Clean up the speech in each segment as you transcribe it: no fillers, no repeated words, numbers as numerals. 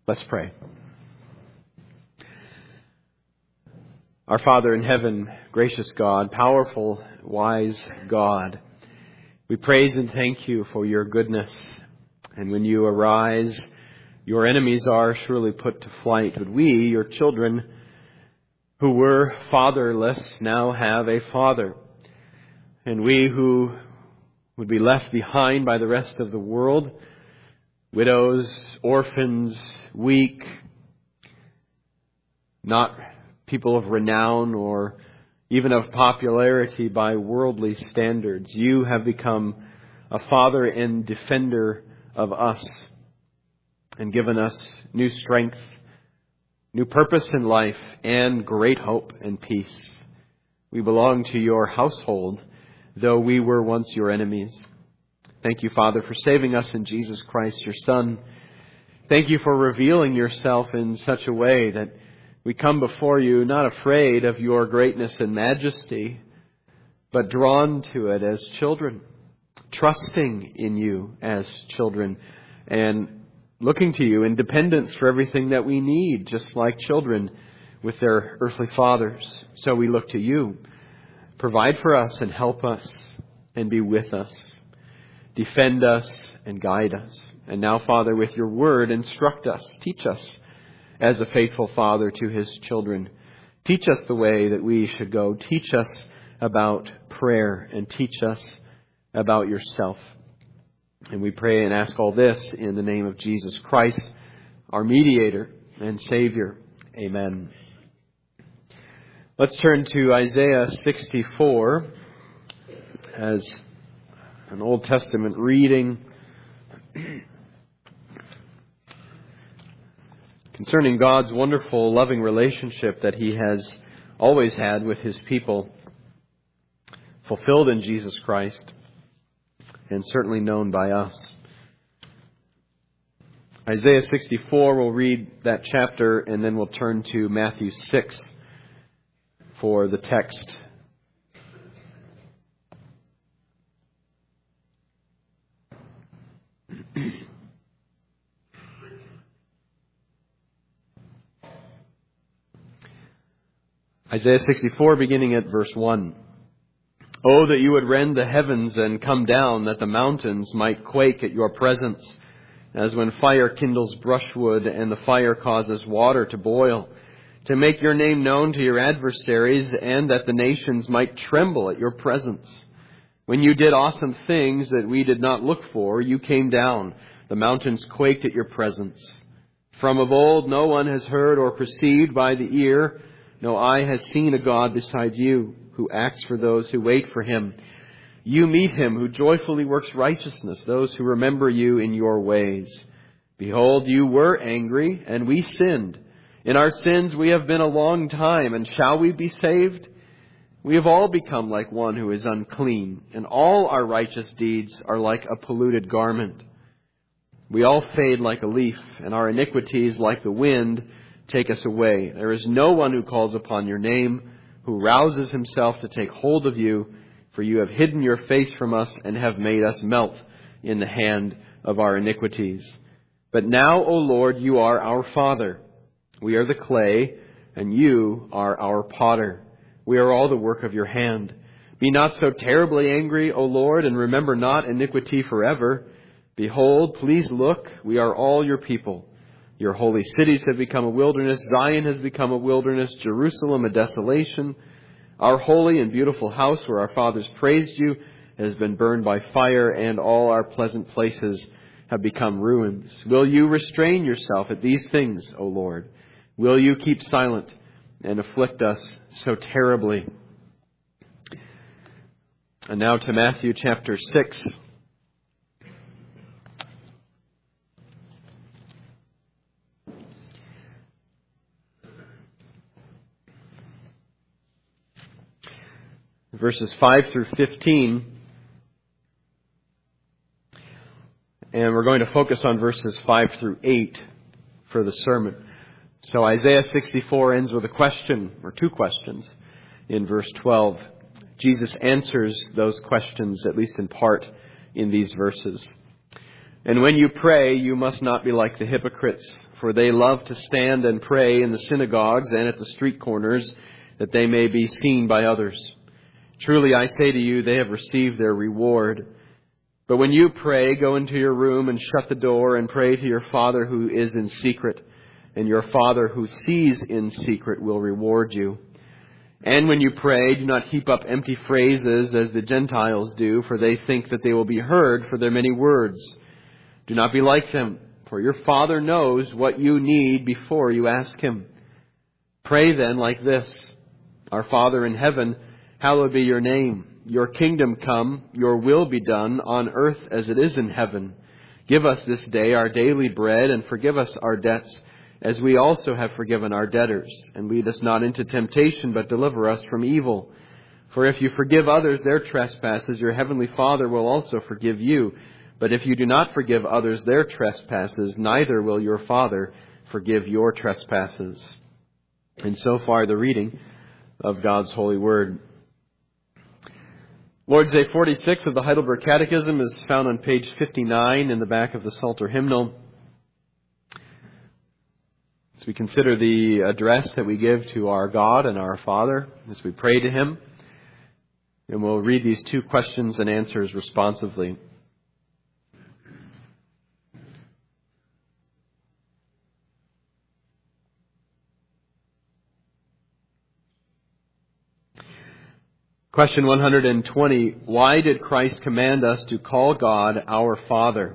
Let's pray. Our Father in heaven, gracious God, powerful, wise God, we praise and thank you for your goodness. And when you arise, your enemies are surely put to flight. But we, your children, who were fatherless, now have a Father. And we who would be left behind by the rest of the world, widows, orphans, weak, not people of renown or even of popularity by worldly standards. You have become a Father and defender of us and given us new strength, new purpose in life, and great hope and peace. We belong to your household, though we were once your enemies. Thank you, Father, for saving us in Jesus Christ, your Son. Thank you for revealing yourself in such a way that we come before you not afraid of your greatness and majesty, but drawn to it as children, trusting in you as children, and looking to you in dependence for everything that we need, just like children with their earthly fathers. So we look to you. Provide for us and help us and be with us. Defend us and guide us. And now, Father, with your word, instruct us, teach us as a faithful father to his children. Teach us the way that we should go. Teach us about prayer and teach us about yourself. And we pray and ask all this in the name of Jesus Christ, our mediator and Savior. Amen. Let's turn to Isaiah 64 as an Old Testament reading concerning God's wonderful, loving relationship that he has always had with his people, fulfilled in Jesus Christ, and certainly known by us. Isaiah 64, we'll read that chapter, and then we'll turn to Matthew 6 for the text. Isaiah 64, beginning at verse 1. Oh, that you would rend the heavens and come down, that the mountains might quake at your presence, as when fire kindles brushwood and the fire causes water to boil, to make your name known to your adversaries, and that the nations might tremble at your presence. When you did awesome things that we did not look for, you came down. The mountains quaked at your presence. From of old no one has heard or perceived by the ear, no eye has seen a God besides you, who acts for those who wait for him. You meet him who joyfully works righteousness, those who remember you in your ways. Behold, you were angry, and we sinned. In our sins we have been a long time, and shall we be saved? We have all become like one who is unclean, and all our righteous deeds are like a polluted garment. We all fade like a leaf, and our iniquities, like the wind, take us away. There is no one who calls upon your name, who rouses himself to take hold of you, for you have hidden your face from us and have made us melt in the hand of our iniquities. But now, O Lord, you are our Father. We are the clay, and you are our potter. We are all the work of your hand. Be not so terribly angry, O Lord, and remember not iniquity forever. Behold, please look, we are all your people. Your holy cities have become a wilderness. Zion has become a wilderness. Jerusalem a desolation. Our holy and beautiful house where our fathers praised you has been burned by fire, and all our pleasant places have become ruins. Will you restrain yourself at these things, O Lord? Will you keep silent and afflict us so terribly? And now to Matthew chapter 6. Verses 5 through 15. And we're going to focus on verses 5 through 8 for the sermon. So Isaiah 64 ends with a question, or two questions, in verse 12. Jesus answers those questions, at least in part, in these verses. And when you pray, you must not be like the hypocrites, for they love to stand and pray in the synagogues and at the street corners, that they may be seen by others. Truly I say to you, they have received their reward. But when you pray, go into your room and shut the door and pray to your Father who is in secret, and your Father who sees in secret will reward you. And when you pray, do not heap up empty phrases as the Gentiles do, for they think that they will be heard for their many words. Do not be like them, for your Father knows what you need before you ask Him. Pray then like this: Our Father in heaven, hallowed be your name. Your kingdom come, your will be done on earth as it is in heaven. Give us this day our daily bread, and forgive us our debts, as we also have forgiven our debtors. And lead us not into temptation, but deliver us from evil. For if you forgive others their trespasses, your heavenly Father will also forgive you. But if you do not forgive others their trespasses, neither will your Father forgive your trespasses. And so far, the reading of God's holy word. Lord's Day 46 of the Heidelberg Catechism is found on page 59 in the back of the Psalter hymnal. As we consider the address that we give to our God and our Father, as we pray to Him, and we'll read these two questions and answers responsively. Question 120, why did Christ command us to call God our Father?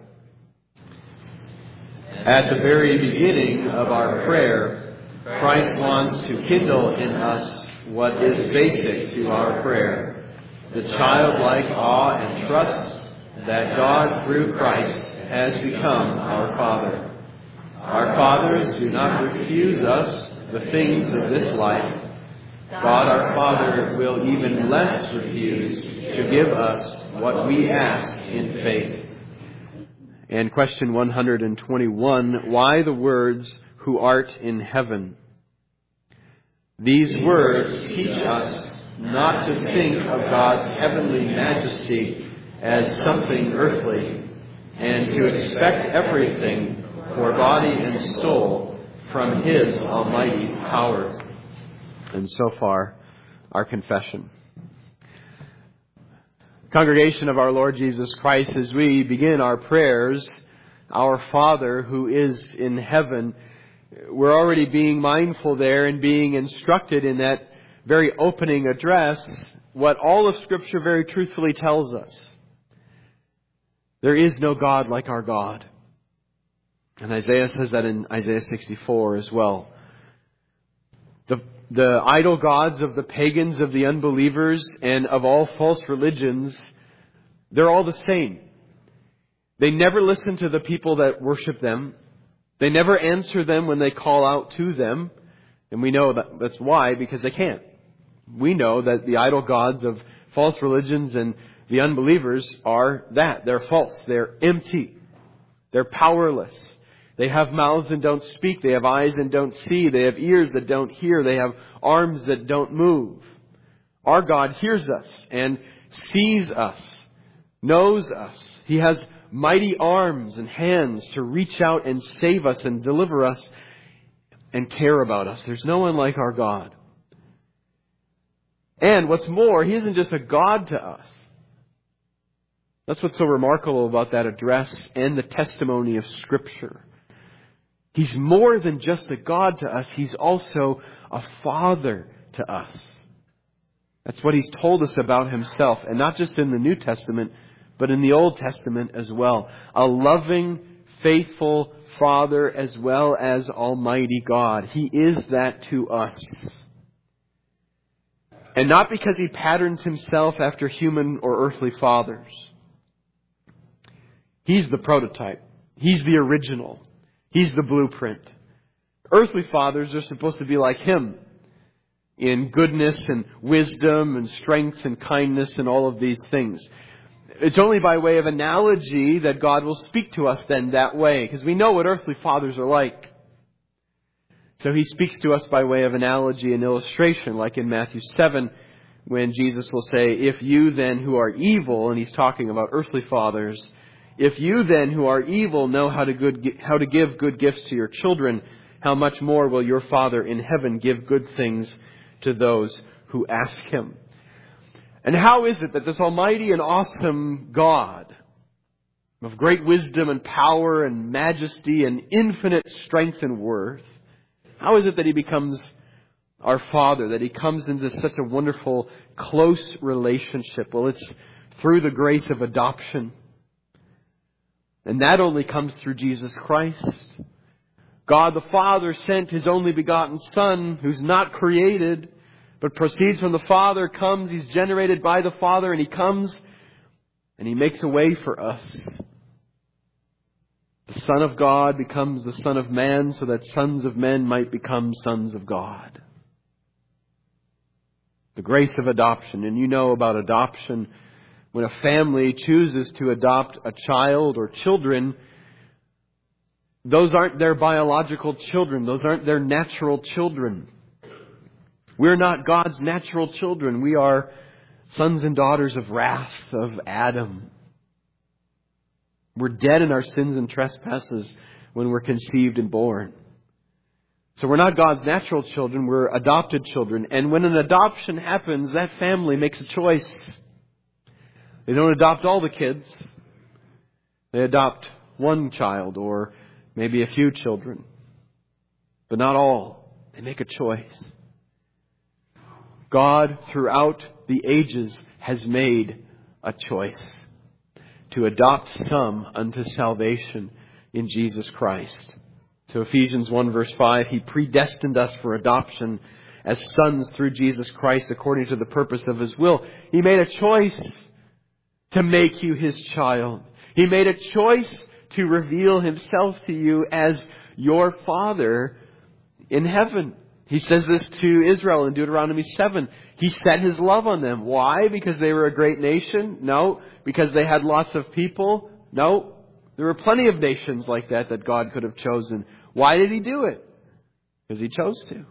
At the very beginning of our prayer, Christ wants to kindle in us what is basic to our prayer, the childlike awe and trust that God through Christ has become our Father. Our fathers do not refuse us the things of this life. God our Father will even less refuse to give us what we ask in faith. And question 121, why the words, who art in heaven? These words teach us not to think of God's heavenly majesty as something earthly, and to expect everything for body and soul from His almighty power. And so far, our confession. Congregation of our Lord Jesus Christ, as we begin our prayers, our Father who is in heaven, we're already being mindful there and being instructed in that very opening address what all of Scripture very truthfully tells us. There is no God like our God. And Isaiah says that in Isaiah 64 as well. The idol gods of the pagans, of the unbelievers, and of all false religions, they're all the same. They never listen to the people that worship them. They never answer them when they call out to them. And we know that's why, because they can't. We know that the idol gods of false religions and the unbelievers are that. They're false. They're empty. They're powerless. They have mouths and don't speak. They have eyes and don't see. They have ears that don't hear. They have arms that don't move. Our God hears us and sees us, knows us. He has mighty arms and hands to reach out and save us and deliver us and care about us. There's no one like our God. And what's more, He isn't just a God to us. That's what's so remarkable about that address and the testimony of Scripture. He's more than just a God to us. He's also a Father to us. That's what He's told us about Himself. And not just in the New Testament, but in the Old Testament as well. A loving, faithful Father as well as Almighty God. He is that to us. And not because He patterns Himself after human or earthly fathers. He's the prototype. He's the original. He's the blueprint. Earthly fathers are supposed to be like Him in goodness and wisdom and strength and kindness and all of these things. It's only by way of analogy that God will speak to us then that way, because we know what earthly fathers are like. So He speaks to us by way of analogy and illustration, like in Matthew 7, when Jesus will say, if you then who are evil, and He's talking about earthly fathers, If you then, who are evil, know how to give good gifts to your children, how much more will your Father in heaven give good things to those who ask Him? And how is it that this almighty and awesome God, of great wisdom and power and majesty and infinite strength and worth, how is it that He becomes our Father, that He comes into such a wonderful, close relationship? Well, it's through the grace of adoption. And that only comes through Jesus Christ. God the Father sent His only begotten Son, who's not created, but proceeds from the Father, comes, He's generated by the Father, and He comes and He makes a way for us. The Son of God becomes the Son of Man so that sons of men might become sons of God. The grace of adoption. And you know about adoption. When a family chooses to adopt a child or children, those aren't their biological children. Those aren't their natural children. We're not God's natural children. We are sons and daughters of wrath, of Adam. We're dead in our sins and trespasses when we're conceived and born. So we're not God's natural children. We're adopted children. And when an adoption happens, that family makes a choice. They don't adopt all the kids. They adopt one child or maybe a few children. But not all. They make a choice. God, throughout the ages, has made a choice to adopt some unto salvation in Jesus Christ. So Ephesians 1 verse 5, He predestined us for adoption as sons through Jesus Christ according to the purpose of His will. He made a choice to make you His child. He made a choice to reveal Himself to you as your Father in heaven. He says this to Israel in Deuteronomy 7. He set His love on them. Why? Because they were a great nation? No. Because they had lots of people? No. There were plenty of nations like that God could have chosen. Why did He do it? Because He chose to.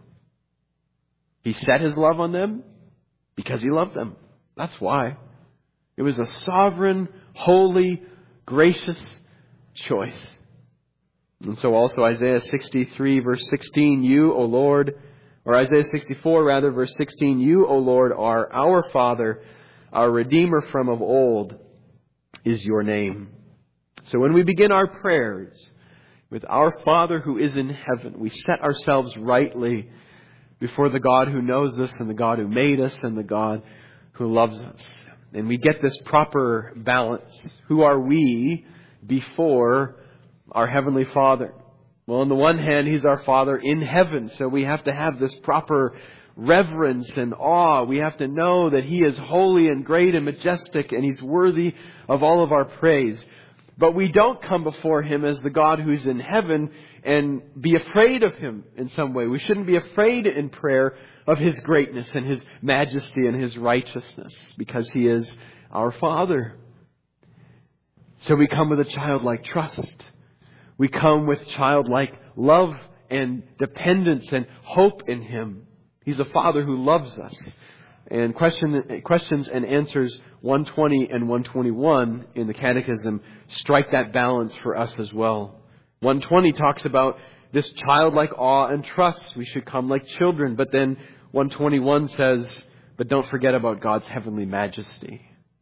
He set His love on them because He loved them. That's why. It was a sovereign, holy, gracious choice. And so also Isaiah 63 verse 16, You, O Lord, or Isaiah 64 rather, verse 16, You, O Lord, are our Father, our Redeemer from of old is Your name. So when we begin our prayers with our Father who is in heaven, we set ourselves rightly before the God who knows us and the God who made us and the God who loves us. And we get this proper balance. Who are we before our Heavenly Father? Well, on the one hand, He's our Father in heaven. So we have to have this proper reverence and awe. We have to know that He is holy and great and majestic and He's worthy of all of our praise. But we don't come before Him as the God who's in heaven and be afraid of Him in some way. We shouldn't be afraid in prayer of His greatness and His majesty and His righteousness because He is our Father. So we come with a childlike trust. We come with childlike love and dependence and hope in Him. He's a Father who loves us. And questions and answers 120 and 121 in the Catechism strike that balance for us as well. 120 talks about this childlike awe and trust. We should come like children. But then 121 says, but don't forget about God's heavenly majesty.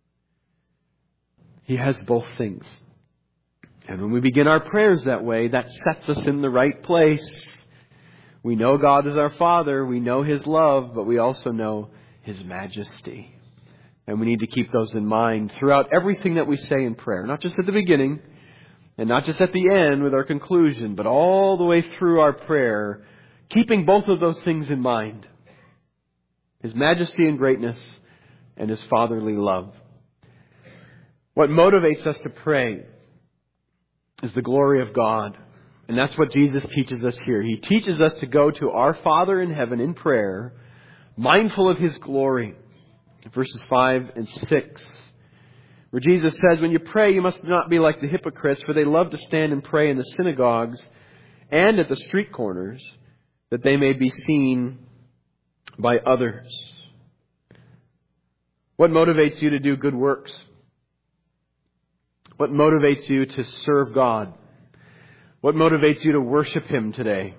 He has both things. And when we begin our prayers that way, that sets us in the right place. We know God is our Father. We know His love, but we also know His majesty. And we need to keep those in mind throughout everything that we say in prayer. Not just at the beginning and not just at the end with our conclusion, but all the way through our prayer, keeping both of those things in mind. His majesty and greatness and His fatherly love. What motivates us to pray is the glory of God. And that's what Jesus teaches us here. He teaches us to go to our Father in heaven in prayer, mindful of His glory. Verses 5 and 6, where Jesus says, when you pray, you must not be like the hypocrites, for they love to stand and pray in the synagogues and at the street corners, that they may be seen by others. What motivates you to do good works? What motivates you to serve God? What motivates you to worship Him today?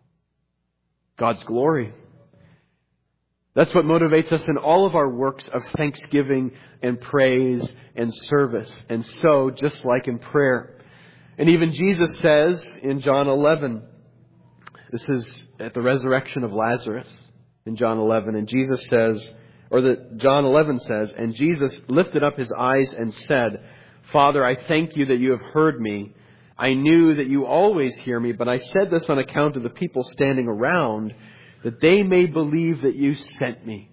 God's glory. That's what motivates us in all of our works of thanksgiving and praise and service. And so, just like in prayer. And even Jesus says in John 11, this is at the resurrection of Lazarus in John 11, and Jesus says, John 11 says, and Jesus lifted up His eyes and said, Father, I thank You that You have heard me. I knew that You always hear me, but I said this on account of the people standing around, that they may believe that You sent me.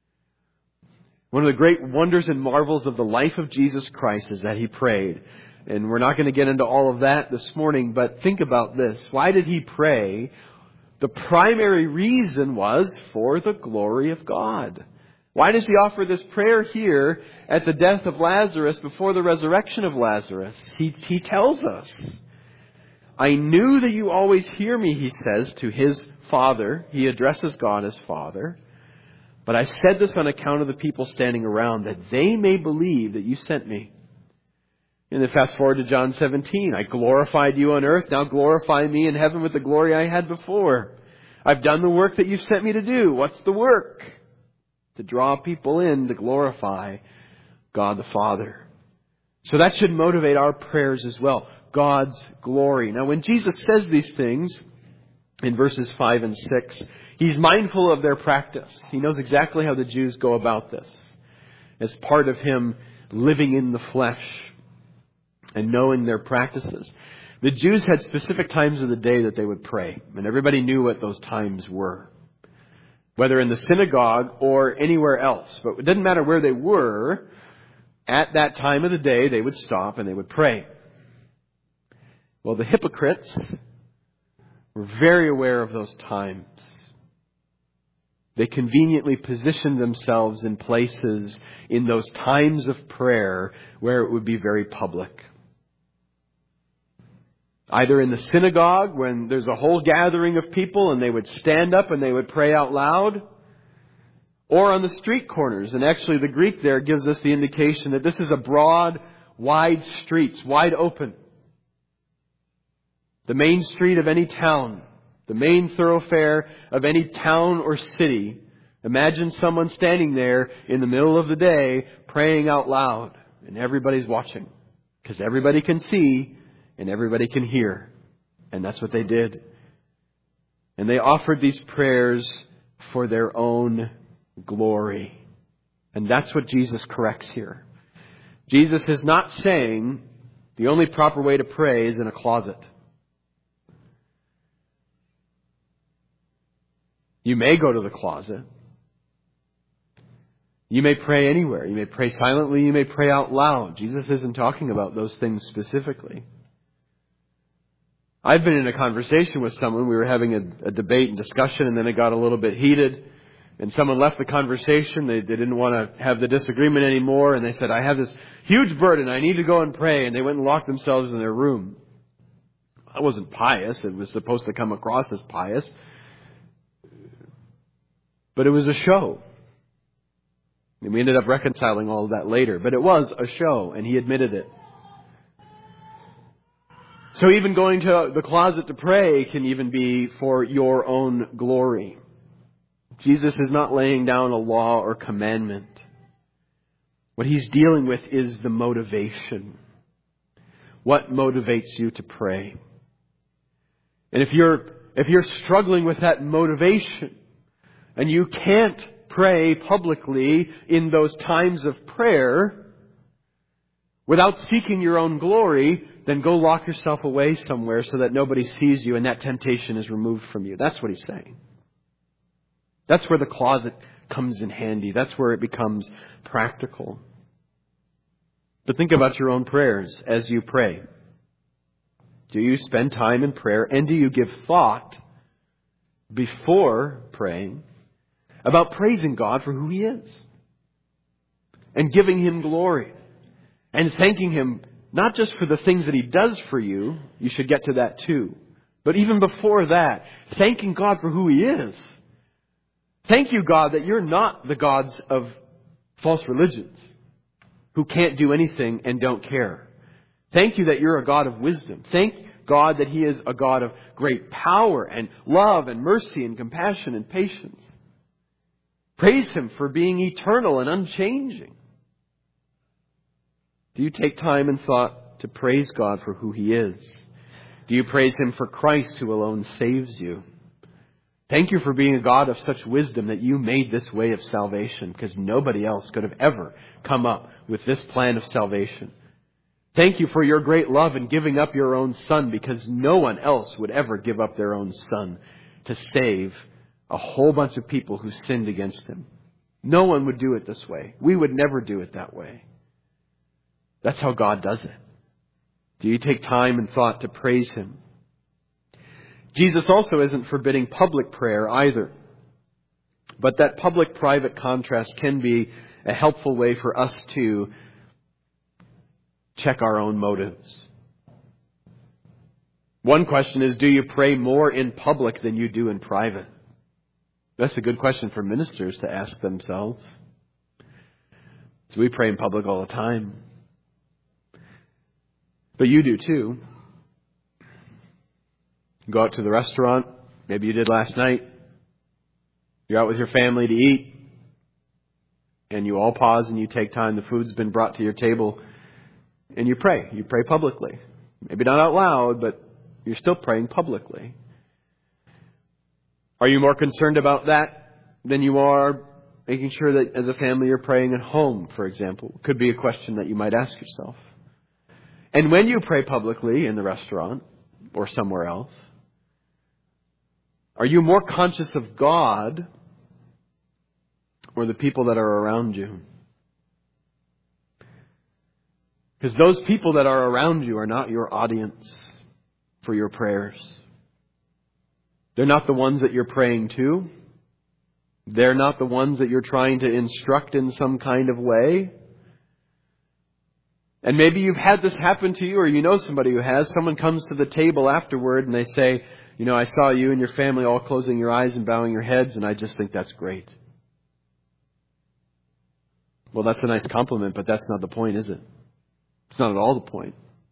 One of the great wonders and marvels of the life of Jesus Christ is that He prayed. And we're not going to get into all of that this morning, but think about this. Why did He pray? The primary reason was for the glory of God. Why does He offer this prayer here at the death of Lazarus before the resurrection of Lazarus? He tells us, I knew that You always hear me, He says to His Father. He addresses God as Father. But I said this on account of the people standing around, that they may believe that You sent me. And then fast forward to John 17. I glorified You on earth. Now glorify Me in heaven with the glory I had before. I've done the work that You've sent Me to do. What's the work? To draw people in to glorify God the Father. So that should motivate our prayers as well. God's glory. Now when Jesus says these things in verses 5 and 6, He's mindful of their practice. He knows exactly how the Jews go about this. As part of Him living in the flesh and knowing their practices. The Jews had specific times of the day that they would pray. And everybody knew what those times were. Whether in the synagogue or anywhere else. But it didn't matter where they were. At that time of the day, they would stop and they would pray. Well, the hypocrites were very aware of those times. They conveniently positioned themselves in places in those times of prayer where it would be very public. Either in the synagogue when there's a whole gathering of people and they would stand up and they would pray out loud. Or on the street corners. And actually the Greek there gives us the indication that this is a broad, wide streets, wide open. The main street of any town. The main thoroughfare of any town or city. Imagine someone standing there in the middle of the day praying out loud. And everybody's watching. Because everybody can see and everybody can hear. And that's what they did. And they offered these prayers for their own glory. And that's what Jesus corrects here. Jesus is not saying the only proper way to pray is in a closet. You may go to the closet. You may pray anywhere. You may pray silently. You may pray out loud. Jesus isn't talking about those things specifically. I've been in a conversation with someone. We were having a debate and discussion, and then it got a little bit heated. And someone left the conversation. They didn't want to have the disagreement anymore. And they said, I have this huge burden. I need to go and pray. And they went and locked themselves in their room. That wasn't pious. It was supposed to come across as pious. But it was a show. And we ended up reconciling all of that later. But it was a show, and he admitted it. So even going to the closet to pray can even be for your own glory. Jesus is not laying down a law or commandment. What He's dealing with is the motivation. What motivates you to pray? And if you're struggling with that motivation, and you can't pray publicly in those times of prayer without seeking your own glory, then go lock yourself away somewhere so that nobody sees you and that temptation is removed from you. That's what He's saying. That's where the closet comes in handy. That's where it becomes practical. But think about your own prayers as you pray. Do you spend time in prayer and do you give thought before praying about praising God for who He is and giving Him glory and thanking Him not just for the things that He does for you, you should get to that too, but even before that, thanking God for who He is. Thank you, God, that you're not the gods of false religions who can't do anything and don't care. Thank you that you're a God of wisdom. Thank God that He is a God of great power and love and mercy and compassion and patience. Praise Him for being eternal and unchanging. Do you take time and thought to praise God for who He is? Do you praise Him for Christ who alone saves you? Thank you for being a God of such wisdom that you made this way of salvation, because nobody else could have ever come up with this plan of salvation. Thank you for your great love in giving up your own Son, because no one else would ever give up their own Son to save a whole bunch of people who sinned against Him. No one would do it this way. We would never do it that way. That's how God does it. Do you take time and thought to praise Him? Jesus also isn't forbidding public prayer either. But that public-private contrast can be a helpful way for us to check our own motives. One question is, do you pray more in public than you do in private? That's a good question for ministers to ask themselves. So we pray in public all the time. But you do too. Go out to the restaurant. Maybe you did last night. You're out with your family to eat. And you all pause and you take time. The food's been brought to your table. And you pray. You pray publicly. Maybe not out loud, but you're still praying publicly. Are you more concerned about that than you are making sure that as a family you're praying at home, for example? Could be a question that you might ask yourself. And when you pray publicly in the restaurant or somewhere else, are you more conscious of God or the people that are around you? Because those people that are around you are not your audience for your prayers. They're not the ones that you're praying to. They're not the ones that you're trying to instruct in some kind of way. And maybe you've had this happen to you, or you know somebody who has. Someone comes to the table afterward and they say, you know, I saw you and your family all closing your eyes and bowing your heads, and I just think that's great. Well, that's a nice compliment, but that's not the point, is it? It's not at all the point.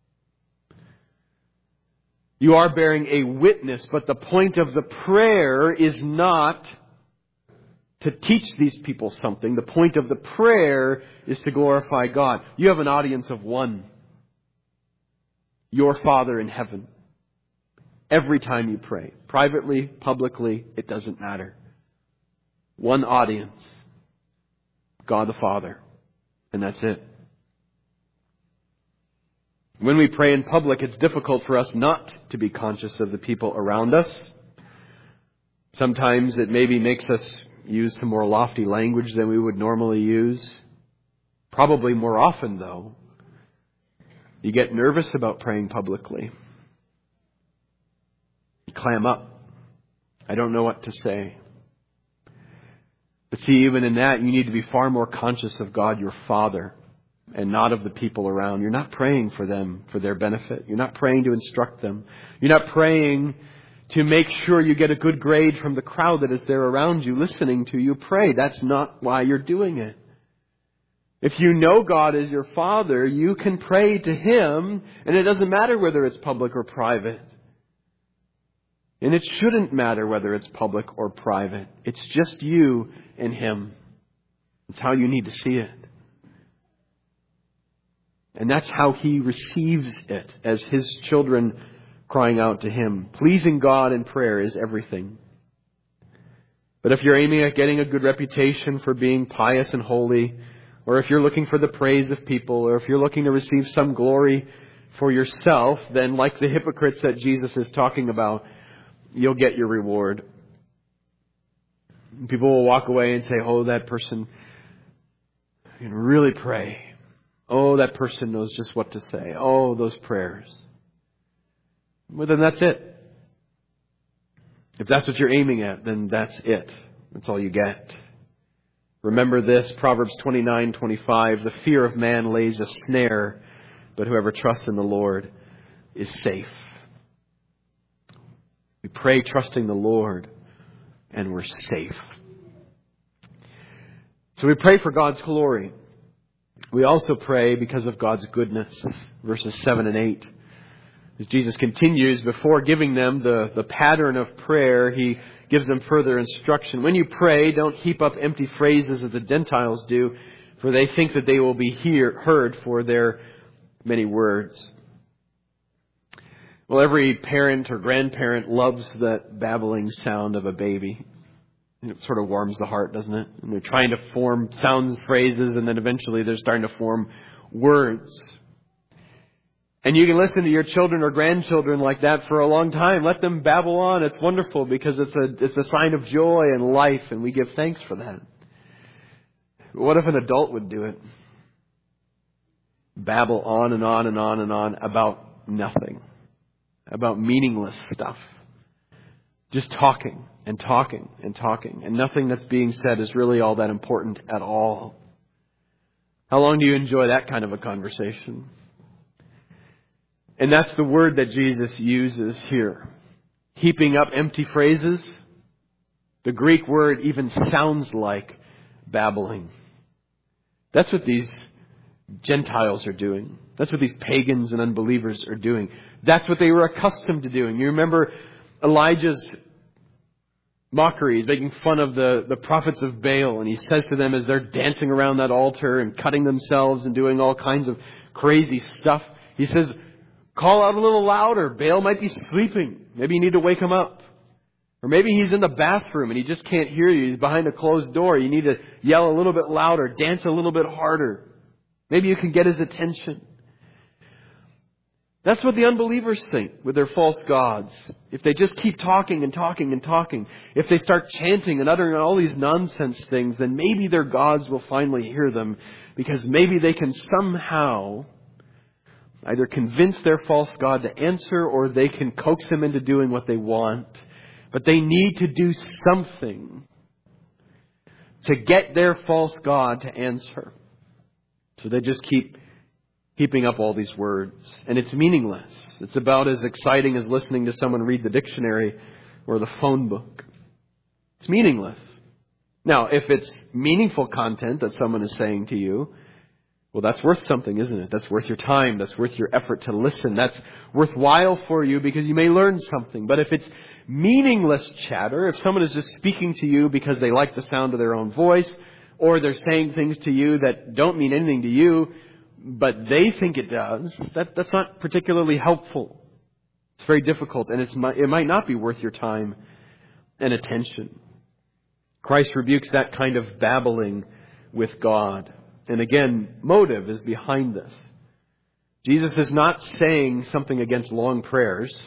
You are bearing a witness, but the point of the prayer is not to teach these people something. The point of the prayer is to glorify God. You have an audience of one. Your Father in heaven. Every time you pray. Privately, publicly, it doesn't matter. One audience. God the Father. And that's it. When we pray in public, it's difficult for us not to be conscious of the people around us. Sometimes it maybe makes us use some more lofty language than we would normally use. Probably more often, though, you get nervous about praying publicly. You clam up. I don't know what to say. But see, even in that, you need to be far more conscious of God, your Father, and not of the people around. You're not praying for them, for their benefit. You're not praying to instruct them. You're not praying to make sure you get a good grade from the crowd that is there around you, listening to you pray. That's not why you're doing it. If you know God as your Father, you can pray to Him, and it doesn't matter whether it's public or private. And it shouldn't matter whether it's public or private. It's just you and Him. It's how you need to see it. And that's how He receives it as His children crying out to Him. Pleasing God in prayer is everything. But if you're aiming at getting a good reputation for being pious and holy, or if you're looking for the praise of people, or if you're looking to receive some glory for yourself, then like the hypocrites that Jesus is talking about, you'll get your reward. People will walk away and say, oh, that person can really pray. Oh, that person knows just what to say. Oh, those prayers. Well, then that's it. If that's what you're aiming at, then that's it. That's all you get. Remember this, Proverbs 29:25. The fear of man lays a snare, but whoever trusts in the Lord is safe. We pray trusting the Lord, and we're safe. So we pray for God's glory. We also pray because of God's goodness, verses 7 and 8. As Jesus continues, before giving them the pattern of prayer, He gives them further instruction. When you pray, don't heap up empty phrases as the Gentiles do, for they think that they will be heard for their many words. Well, every parent or grandparent loves that babbling sound of a baby. It sort of warms the heart, doesn't it? And they're trying to form sounds, phrases, and then eventually they're starting to form words. And you can listen to your children or grandchildren like that for a long time. Let them babble on. It's wonderful because it's a sign of joy and life, and we give thanks for that. But what if an adult would do it? Babble on and on and on and on about nothing. About meaningless stuff. Just talking and talking and talking. And nothing that's being said is really all that important at all. How long do you enjoy that kind of a conversation? And that's the word that Jesus uses here. Heaping up empty phrases. The Greek word even sounds like babbling. That's what these Gentiles are doing. That's what these pagans and unbelievers are doing. That's what they were accustomed to doing. You remember Elijah's mockery. He's making fun of the prophets of Baal. And he says to them as they're dancing around that altar and cutting themselves and doing all kinds of crazy stuff. He says, call out a little louder. Baal might be sleeping. Maybe you need to wake him up. Or maybe he's in the bathroom and he just can't hear you. He's behind a closed door. You need to yell a little bit louder. Dance a little bit harder. Maybe you can get his attention. That's what the unbelievers think with their false gods. If they just keep talking and talking and talking, if they start chanting and uttering all these nonsense things, then maybe their gods will finally hear them, because maybe they can somehow either convince their false god to answer, or they can coax him into doing what they want. But they need to do something to get their false god to answer. So they just keep heaping up all these words. And it's meaningless. It's about as exciting as listening to someone read the dictionary or the phone book. It's meaningless. Now, if it's meaningful content that someone is saying to you, well, that's worth something, isn't it? That's worth your time. That's worth your effort to listen. That's worthwhile for you because you may learn something. But if it's meaningless chatter, if someone is just speaking to you because they like the sound of their own voice, or they're saying things to you that don't mean anything to you, but they think it does, that's not particularly helpful. It's very difficult, and it might not be worth your time and attention. Christ rebukes that kind of babbling with God. And again, motive is behind this. Jesus is not saying something against long prayers.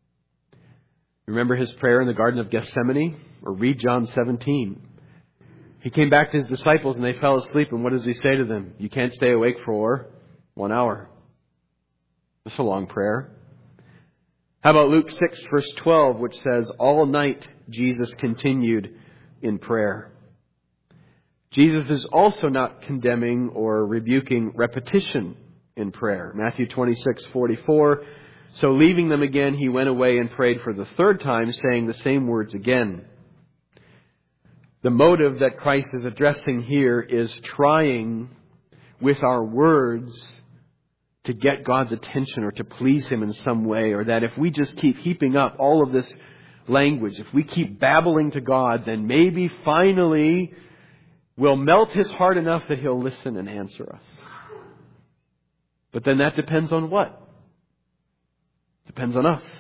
Remember his prayer in the Garden of Gethsemane? Or read John 17. He came back to his disciples and they fell asleep. And what does he say to them? You can't stay awake for 1 hour. That's a long prayer. How about Luke 6, verse 12, which says, all night Jesus continued in prayer. Jesus is also not condemning or rebuking repetition in prayer. Matthew 26:44. So leaving them again, he went away and prayed for the third time, saying the same words again. The motive that Christ is addressing here is trying with our words to get God's attention or to please him in some way, or that if we just keep heaping up all of this language, if we keep babbling to God, then maybe finally we'll melt his heart enough that he'll listen and answer us. But then that depends on what? Depends on us.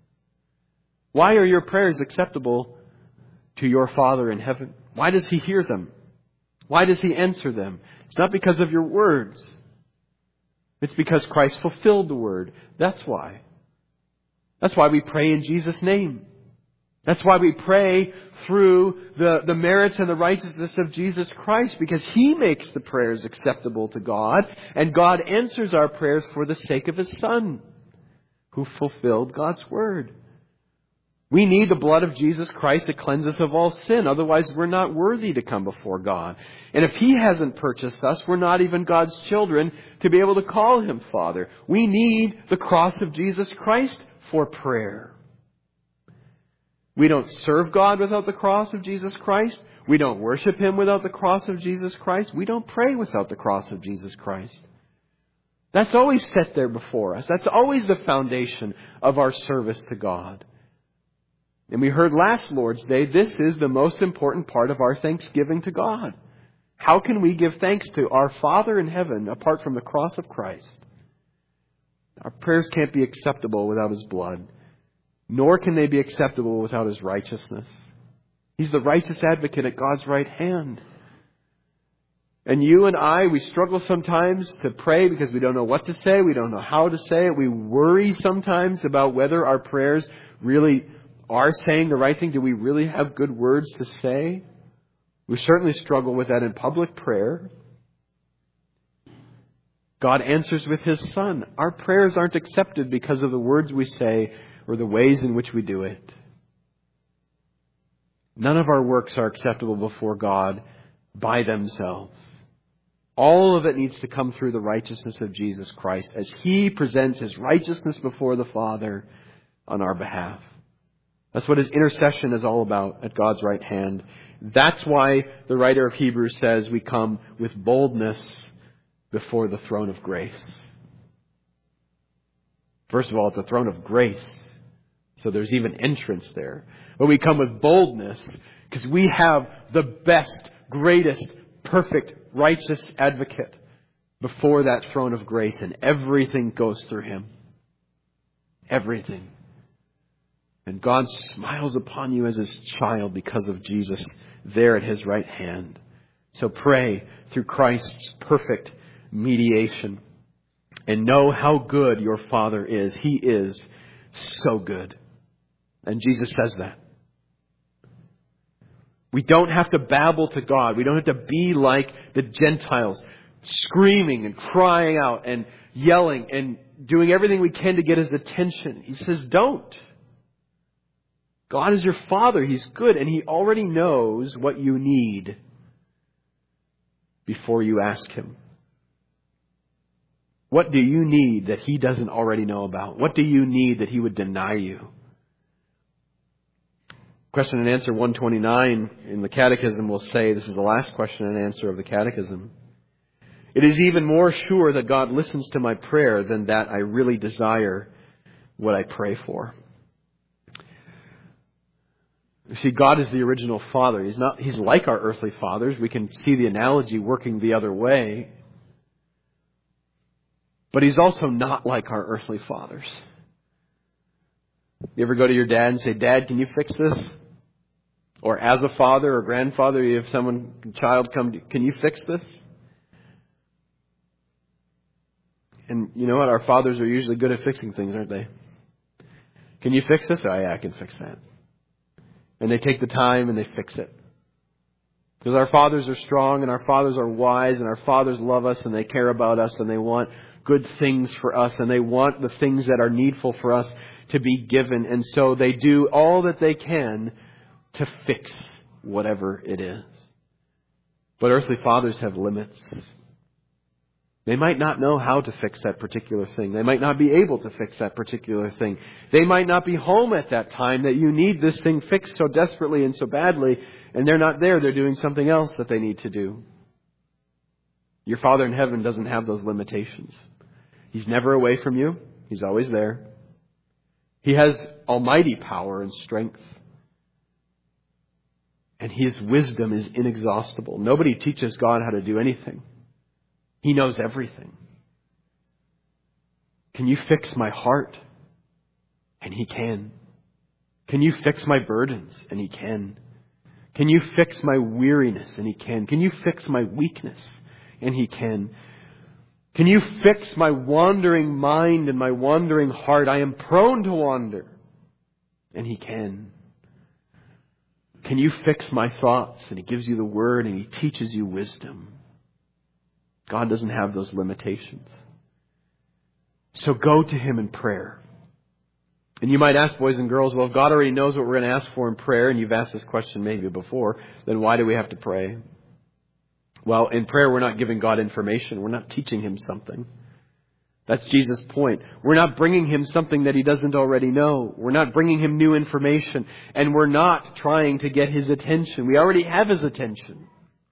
Why are your prayers acceptable to your Father in heaven? Why does he hear them? Why does he answer them? It's not because of your words. It's because Christ fulfilled the word. That's why. That's why we pray in Jesus' name. That's why we pray through the merits and the righteousness of Jesus Christ, because he makes the prayers acceptable to God, and God answers our prayers for the sake of his Son, who fulfilled God's word. We need the blood of Jesus Christ to cleanse us of all sin. Otherwise, we're not worthy to come before God. And if he hasn't purchased us, we're not even God's children to be able to call him Father. We need the cross of Jesus Christ for prayer. We don't serve God without the cross of Jesus Christ. We don't worship Him without the cross of Jesus Christ. We don't pray without the cross of Jesus Christ. That's always set there before us. That's always the foundation of our service to God. And we heard last Lord's Day, this is the most important part of our thanksgiving to God. How can we give thanks to our Father in heaven apart from the cross of Christ? Our prayers can't be acceptable without His blood, nor can they be acceptable without His righteousness. He's the righteous advocate at God's right hand. And you and I, we struggle sometimes to pray because we don't know what to say. We don't know how to say it. We worry sometimes about whether our prayers really are saying the right thing. Do we really have good words to say? We certainly struggle with that in public prayer. God answers with His Son. Our prayers aren't accepted because of the words we say or the ways in which we do it. None of our works are acceptable before God by themselves. All of it needs to come through the righteousness of Jesus Christ as He presents His righteousness before the Father on our behalf. That's what His intercession is all about at God's right hand. That's why the writer of Hebrews says we come with boldness before the throne of grace. First of all, it's a throne of grace, so there's even entrance there. But we come with boldness because we have the best, greatest, perfect, righteous advocate before that throne of grace, and everything goes through Him. Everything. And God smiles upon you as His child because of Jesus there at His right hand. So pray through Christ's perfect mediation and know how good your Father is. He is so good. And Jesus says that. We don't have to babble to God. We don't have to be like the Gentiles, screaming and crying out and yelling and doing everything we can to get His attention. He says, don't. God is your Father. He's good, and He already knows what you need before you ask Him. What do you need that He doesn't already know about? What do you need that He would deny you? Question and answer 129 in the Catechism will say, this is the last question and answer of the Catechism. It is even more sure that God listens to my prayer than that I really desire what I pray for. You see, God is the original Father. He's like our earthly fathers. We can see the analogy working the other way. But He's also not like our earthly fathers. You ever go to your dad and say, Dad, can you fix this? Or as a father or grandfather, you have child come, can you fix this? And you know what? Our fathers are usually good at fixing things, aren't they? Can you fix this? Oh, yeah, I can fix that. And they take the time and they fix it. Because our fathers are strong and our fathers are wise and our fathers love us and they care about us and they want good things for us and they want the things that are needful for us to be given. And so they do all that they can to fix whatever it is. But earthly fathers have limits. They might not know how to fix that particular thing. They might not be able to fix that particular thing. They might not be home at that time that you need this thing fixed so desperately and so badly. And they're not there. They're doing something else that they need to do. Your Father in heaven doesn't have those limitations. He's never away from you. He's always there. He has almighty power and strength. And His wisdom is inexhaustible. Nobody teaches God how to do anything. He knows everything. Can you fix my heart? And He can. Can you fix my burdens? And He can. Can you fix my weariness? And He can. Can you fix my weakness? And He can. Can you fix my wandering mind and my wandering heart? I am prone to wander. And He can. Can you fix my thoughts? And He gives you the word and He teaches you wisdom. God doesn't have those limitations. So go to Him in prayer. And you might ask, boys and girls, well, if God already knows what we're going to ask for in prayer, and you've asked this question maybe before, then why do we have to pray? Well, in prayer, we're not giving God information. We're not teaching Him something. That's Jesus' point. We're not bringing Him something that He doesn't already know. We're not bringing Him new information. And we're not trying to get His attention. We already have His attention.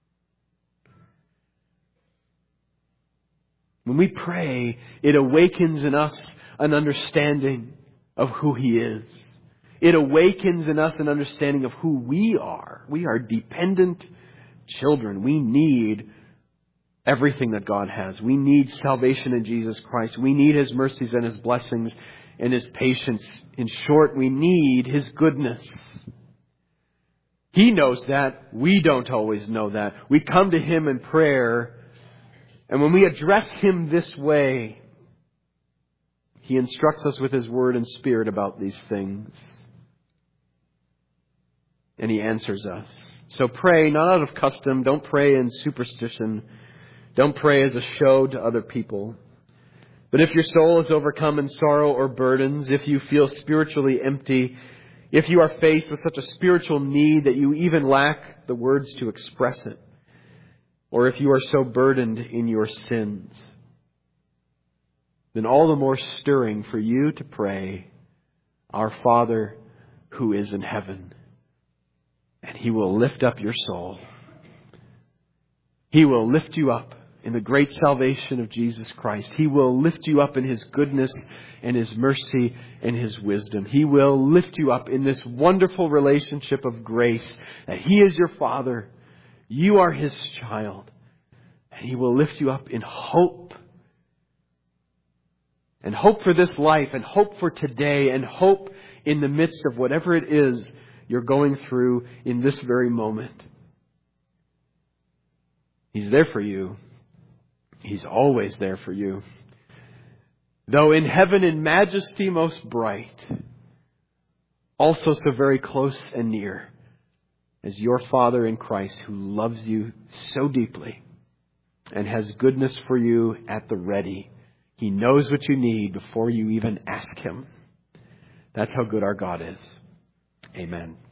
When we pray, it awakens in us an understanding of who He is. It awakens in us an understanding of who we are. We are dependent children. We need everything that God has. We need salvation in Jesus Christ. We need His mercies and His blessings and His patience. In short, we need His goodness. He knows that. We don't always know that. We come to Him in prayer, and when we address Him this way, He instructs us with His Word and Spirit about these things. And He answers us. So pray not out of custom. Don't pray in superstition. Don't pray as a show to other people. But if your soul is overcome in sorrow or burdens, if you feel spiritually empty, if you are faced with such a spiritual need that you even lack the words to express it, or if you are so burdened in your sins, then all the more stirring for you to pray, Our Father who is in heaven. And He will lift up your soul. He will lift you up in the great salvation of Jesus Christ. He will lift you up in His goodness and His mercy and His wisdom. He will lift you up in this wonderful relationship of grace that He is your Father. You are His child. And He will lift you up in hope. And hope for this life, and hope for today, and hope in the midst of whatever it is you're going through in this very moment. He's there for you. He's always there for you. Though in heaven in majesty most bright, also so very close and near as your Father in Christ, who loves you so deeply and has goodness for you at the ready. He knows what you need before you even ask Him. That's how good our God is. Amen.